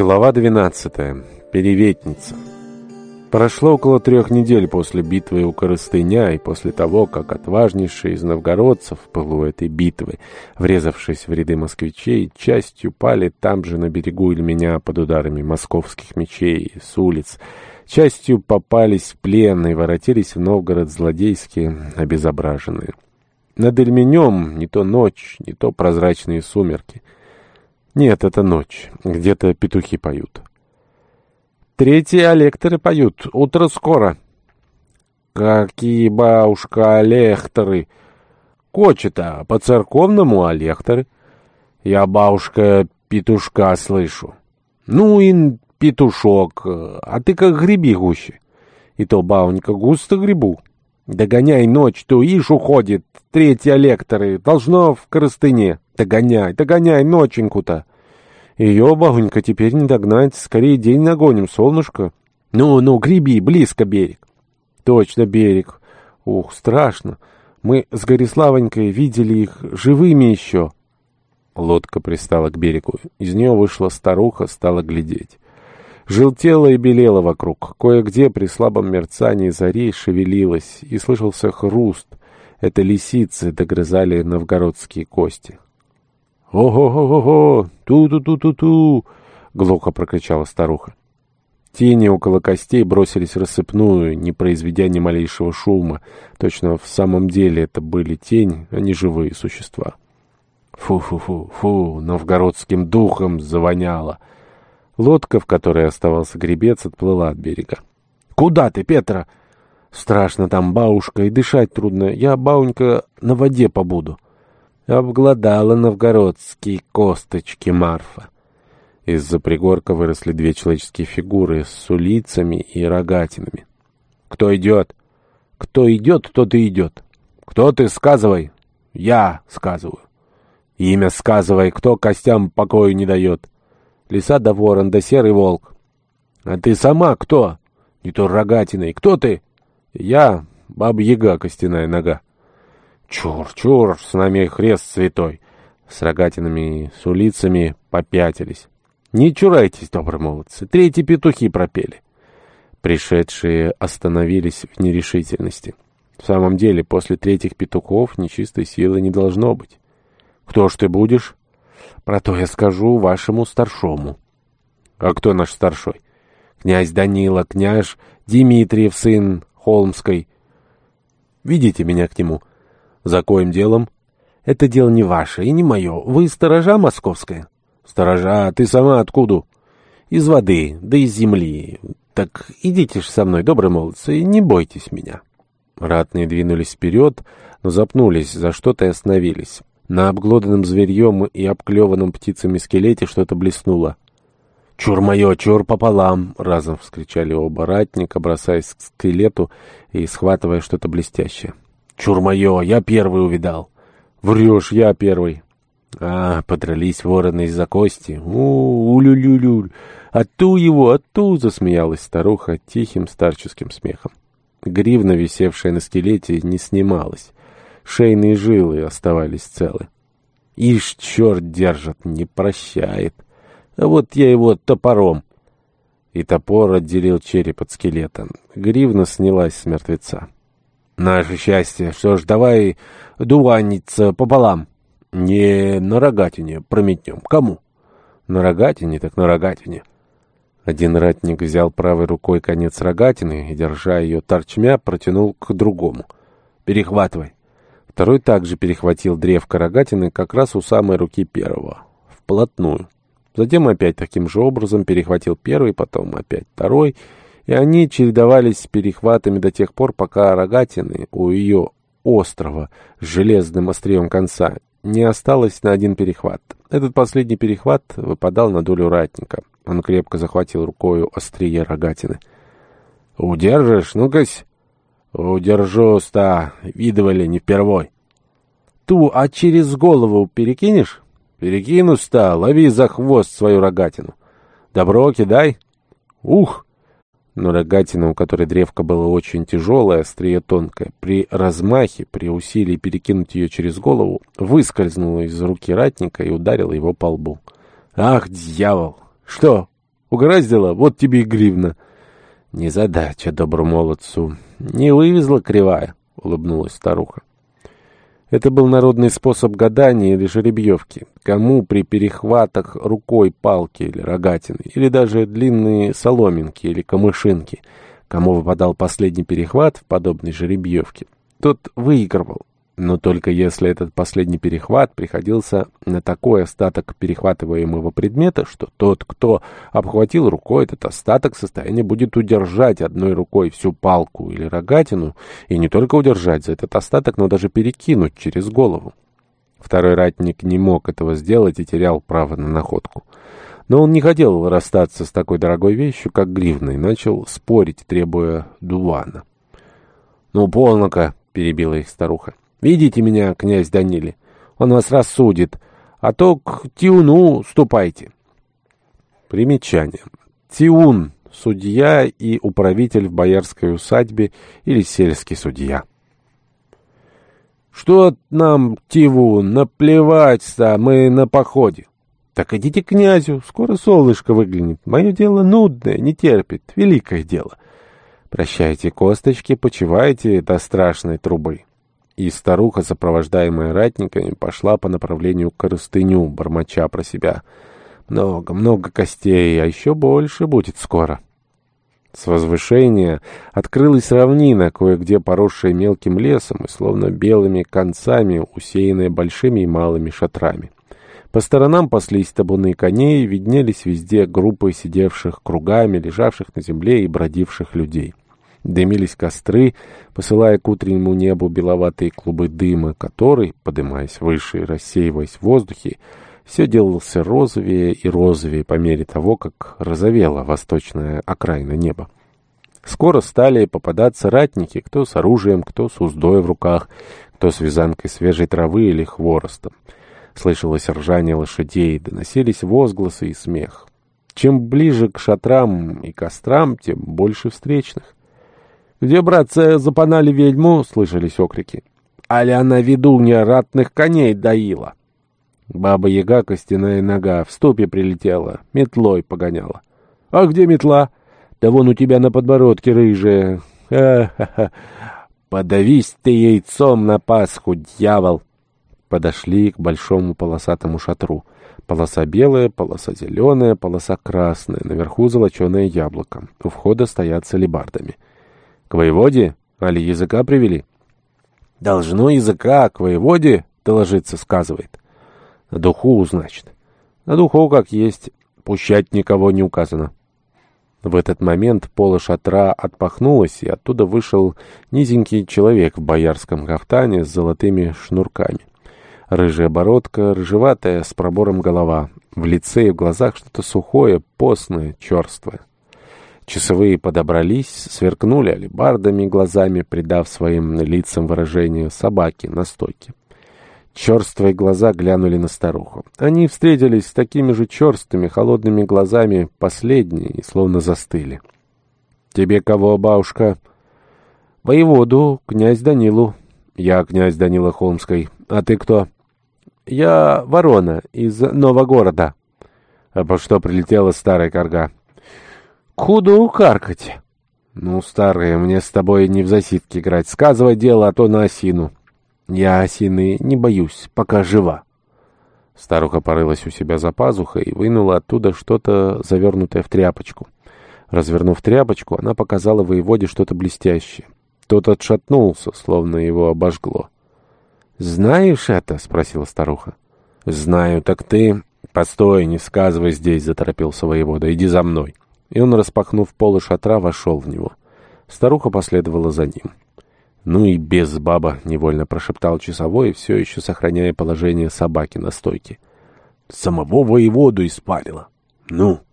Глава 12. Переветница. Прошло около 3 недель после битвы у Корыстыня и после того, как отважнейшие из новгородцев в пылу этой битвы, врезавшись в ряды москвичей, частью пали там же на берегу Ильменя под ударами московских мечей с улиц, частью попались в плен и воротились в Новгород злодейски обезображенные. Над Ильменем не то ночь, не то прозрачные сумерки. Нет, это ночь. Где-то петухи поют. Третьи алекторы поют. Утро скоро. Какие, бабушка, алекторы? Кочета, по-церковному алекторы. Я, бабушка, петушка слышу. Ну и петушок, а ты как греби гуще. И то, бабонька, густо грибу. Догоняй ночь, то ишь уходит. Третьи алекторы, должно в Корыстыне. Догоняй ноченьку-то. Ее, бабонька, теперь не догнать. Скорее день нагоним, солнышко. Ну, греби, близко берег. Точно берег. Ух, страшно. Мы с Гориславонькой видели их живыми еще. Лодка пристала к берегу. Из нее вышла старуха, стала глядеть. Желтело и белело вокруг. Кое-где при слабом мерцании зари шевелилось, и слышался хруст. Это лисицы догрызали новгородские кости. «Ого-го-го-го! Ту-ту-ту-ту-ту!» — глухо прокричала старуха. Тени около костей бросились рассыпную, не произведя ни малейшего шума. Точно в самом деле это были тени, а не живые существа. Фу-фу-фу-фу! Новгородским духом завоняло. Лодка, в которой оставался гребец, отплыла от берега. «Куда ты, Петра?» «Страшно там, бабушка, и дышать трудно. Я, бабонька, на воде побуду». Обглодала новгородские косточки Марфа. Из-за пригорка выросли 2 человеческие фигуры с улицами и рогатинами. «Кто идет?» «Кто идет, тот и идет». «Кто ты, сказывай?» «Я сказываю». «Имя сказывай, кто костям покою не дает?» «Лиса да ворон да серый волк». «А ты сама кто?» «Не то рогатиной. Кто ты?» «Я, баба-яга, костяная нога». «Чур, с нами хрест святой!» С рогатинами, с улицами попятились. «Не чурайтесь, добрые молодцы, 3 петухи пропели». Пришедшие остановились в нерешительности. В самом деле, после 3 петухов нечистой силы не должно быть. «Кто ж ты будешь?» «Про то я скажу вашему старшому». «А кто наш старшой?» «Князь Данила, княж Дмитриев, сын Холмской». «Ведите меня к нему». «За коим делом?» «Это дело не ваше и не мое. Вы сторожа московская?» «Сторожа, а ты сама откуда?» «Из воды, да из земли. Так идите ж со мной, добрые молодцы, и не бойтесь меня». Ратные двинулись вперед, но запнулись за что-то и остановились. На обглоданном зверьем и обклеванном птицами скелете что-то блеснуло. «Чур мое, чур пополам!» — разом вскричали оба ратника, бросаясь к скелету и схватывая что-то блестящее. «Чур мое, я первый увидал». «Врешь, я первый». «А, подрались вороны из-за кости. У-лю-лю-лю. Ату его, ату!» — засмеялась старуха тихим старческим смехом. Гривна, висевшая на скелете, не снималась. Шейные жилы оставались целы. «Ишь, черт держит, не прощает. А вот я его топором». И топор отделил череп от скелета. Гривна снялась с мертвеца. «Наше счастье. Что ж, давай дуваниться пополам». «Не на рогатине прометнем. Кому?» «На рогатине, так на рогатине». Один ратник взял правой рукой конец рогатины и, держа ее торчмя, протянул к другому. «Перехватывай». Второй также перехватил древко рогатины как раз у самой руки первого. Вплотную. Затем опять таким же образом перехватил первый, потом опять второй, и они чередовались с перехватами до тех пор, пока рогатины у ее острого с железным острием конца не осталось на один перехват. Этот последний перехват выпадал на долю ратника. Он крепко захватил рукою острие рогатины. «Удержишь? Ну-кась!» «Удержу-ста! Видывали, не впервой!» «Ту, а через голову перекинешь?» «Перекину-ста! Лови за хвост свою рогатину!» «Добро, кидай!» «Ух!» Но рогатина, у которой древко было очень тяжелое, острие тонкое, при размахе, при усилии перекинуть ее через голову, выскользнула из руки ратника и ударила его по лбу. «Ах, дьявол! Что, Угораздило, вот тебе и гривна». «Незадача добру молодцу. Не вывезла кривая», — улыбнулась старуха. Это был народный способ гадания или жеребьевки. Кому при перехватах рукой палки или рогатины, или даже длинные соломинки или камышинки, кому выпадал последний перехват в подобной жеребьевке, тот выигрывал. Но только если этот последний перехват приходился на такой остаток перехватываемого предмета, что тот, кто обхватил рукой этот остаток, в состоянии будет удержать одной рукой всю палку или рогатину, и не только удержать за этот остаток, но даже перекинуть через голову. Второй ратник не мог этого сделать и терял право на находку. Но он не хотел расстаться с такой дорогой вещью, как гривна, и начал спорить, требуя дувана. «Ну, полно-ка», — перебила их старуха. «Видите меня, князь Даниле? Он вас рассудит, а то к Тиуну ступайте». Примечание. Тиун — судья и управитель в боярской усадьбе или сельский судья. «Что нам, Тивун, наплевать-то, мы на походе». «Так идите к князю, скоро солнышко выглянет. Мое дело нудное, не терпит, великое дело. Прощайте косточки, почивайте до страшной трубы». И старуха, сопровождаемая ратниками, пошла по направлению к корыстыню, бормоча про себя. Много костей, а еще больше будет скоро. С возвышения открылась равнина, кое-где поросшая мелким лесом и словно белыми концами, усеянная большими и малыми шатрами. По сторонам паслись табуны коней, виднелись везде группы сидевших кругами, лежавших на земле и бродивших людей. Дымились костры, посылая к утреннему небу беловатые клубы дыма, который, подымаясь выше и рассеиваясь в воздухе, все делался розовее и розовее по мере того, как розовела восточная окраина неба. Скоро стали попадаться ратники, кто с оружием, кто с уздой в руках, кто с вязанкой свежей травы или хворостом. Слышалось ржание лошадей, доносились возгласы и смех. Чем ближе к шатрам и кострам, тем больше встречных. «Где, братцы, запанали ведьму?» — слышались окрики. «Али она ведунья ратных коней доила?» Баба-яга, костяная нога, в ступе прилетела, метлой погоняла. «А где метла?» «Да вон у тебя на подбородке рыжая. Ха-ха-ха! Подавись ты яйцом на Пасху, дьявол!» Подошли к большому полосатому шатру. Полоса белая, полоса зеленая, полоса красная, наверху золоченое яблоко. У входа стоят с алебардами. «К воеводе? Али языка привели?» «Должно языка, к воеводе доложиться, сказывает». «На духу, значит». «На духу как есть, пущать никого не указано». В этот момент поло шатра отпахнулось, и оттуда вышел низенький человек в боярском кафтане с золотыми шнурками. Рыжая бородка, рыжеватая, с пробором голова. В лице и в глазах что-то сухое, постное, черствое. Часовые подобрались, сверкнули алебардами глазами, придав своим лицам выражение собаки на стойке. Черствые глаза глянули на старуху. Они встретились с такими же черствыми, холодными глазами, последние, и словно застыли. «Тебе кого, бабушка?» «Воеводу, князь Данилу». «Я князь Данила Холмской. А ты кто?» «Я ворона из Новогорода». «А по что прилетела старая карга?» «Худу каркать». «Ну, старая, мне с тобой не в засидки играть. Сказывай дело, а то на осину». «Я осины не боюсь, пока жива». Старуха порылась у себя за пазухой и вынула оттуда что-то, завернутое в тряпочку. Развернув тряпочку, она показала воеводе что-то блестящее. Тот отшатнулся, словно его обожгло. «Знаешь это?» — спросила старуха. «Знаю, так ты...» «Постой, не сказывай здесь», — заторопился воевода. «Иди за мной». И он, распахнув полы шатра, вошел в него. Старуха последовала за ним. «Ну и без баба», — невольно прошептал часовой, все еще сохраняя положение собаки на стойке. «Самого воеводу испалило». «Ну?»